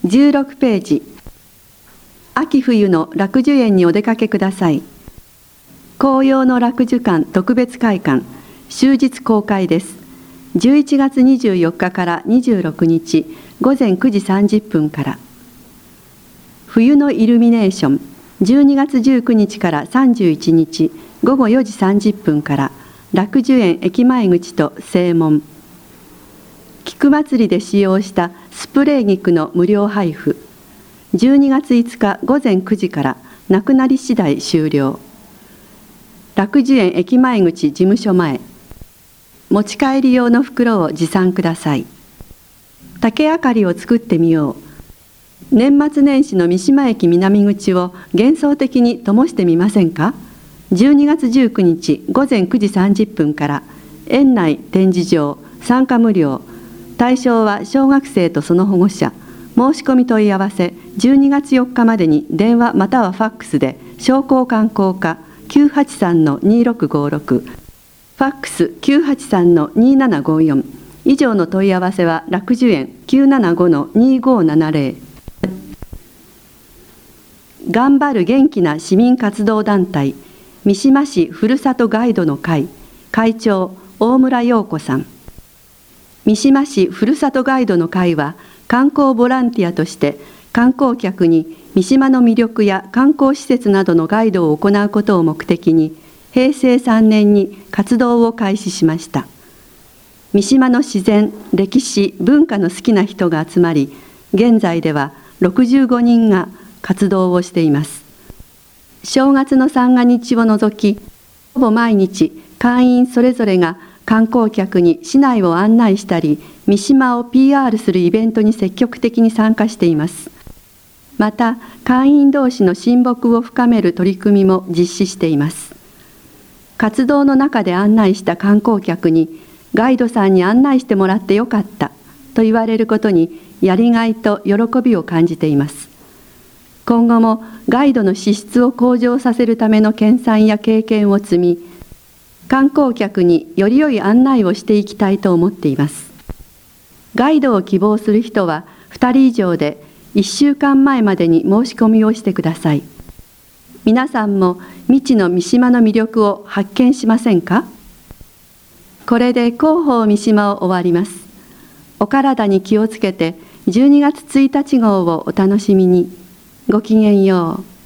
16ページ。秋冬の楽寿園にお出かけください。紅葉の楽寿館特別会館、終日公開です。11月24日から26日午前9時30分から。冬のイルミネーション、12月19日から31日午後4時30分から、楽寿園駅前口と正門。菊祭りで使用したスプレー菊の無料配布。12月5日午前9時から、なくなり次第終了。楽寿園駅前口事務所前。持ち帰り用の袋を持参ください。竹あかりを作ってみよう。年末年始の三島駅南口を幻想的に灯してみませんか。12月19日午前9時30分から、園内展示場、参加無料。対象は小学生とその保護者。申し込み問い合わせ12月4日までに電話またはファックスで商工観光課 983-2656、ファックス 983-2754。以上の問い合わせは楽寿園 975-2570。頑張る元気な市民活動団体、三島市ふるさとガイドの会、会長大村陽子さん。三島市ふるさとガイドの会は、観光ボランティアとして観光客に三島の魅力や観光施設などのガイドを行うことを目的に、平成3年に活動を開始しました。三島の自然、歴史、文化の好きな人が集まり、現在では65人が活動をしています。正月の三が日を除き、ほぼ毎日会員それぞれが観光客に市内を案内したり、三島を PR するイベントに積極的に参加しています。また、会員同士の親睦を深める取り組みも実施しています。活動の中で案内した観光客に、ガイドさんに案内してもらってよかったと言われることに、やりがいと喜びを感じています。今後もガイドの資質を向上させるための研鑽や経験を積み、観光客により良い案内をしていきたいと思っています。ガイドを希望する人は2人以上で1週間前までに申し込みをしてください。皆さんも未知の三島の魅力を発見しませんか。これで広報三島を終わります。お体に気をつけて12月1日号をお楽しみに。ごきげんよう。